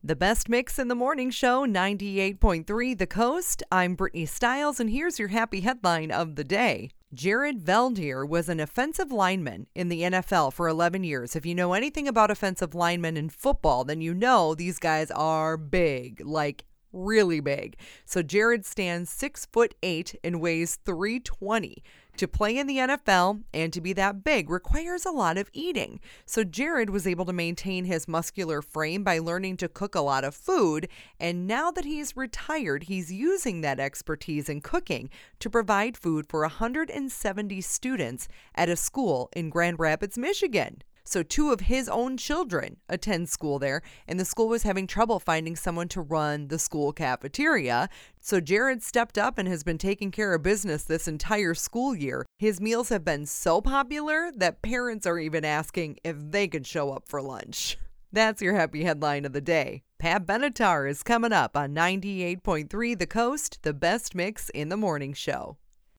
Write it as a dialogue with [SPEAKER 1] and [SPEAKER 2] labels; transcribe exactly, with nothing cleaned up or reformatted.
[SPEAKER 1] The best mix in the morning show, ninety-eight point three The Coast. I'm Brittany Stiles, and here's your happy headline of the day. Jared Veldheer was an offensive lineman in the N F L for eleven years. If you know anything about offensive linemen in football, then you know these guys are big, like really big. So Jared stands six foot eight and weighs three twenty. To play in the N F L and to be that big requires a lot of eating. So Jared was able to maintain his muscular frame by learning to cook a lot of food. And now that he's retired, he's using that expertise in cooking to provide food for one hundred seventy students at a school in Grand Rapids, Michigan. So two of his own children attend school there, and the school was having trouble finding someone to run the school cafeteria. So Jared stepped up and has been taking care of business this entire school year. His meals have been so popular that parents are even asking if they could show up for lunch. That's your happy headline of the day. Pat Benatar is coming up on ninety-eight point three The Coast, the best mix in the morning show.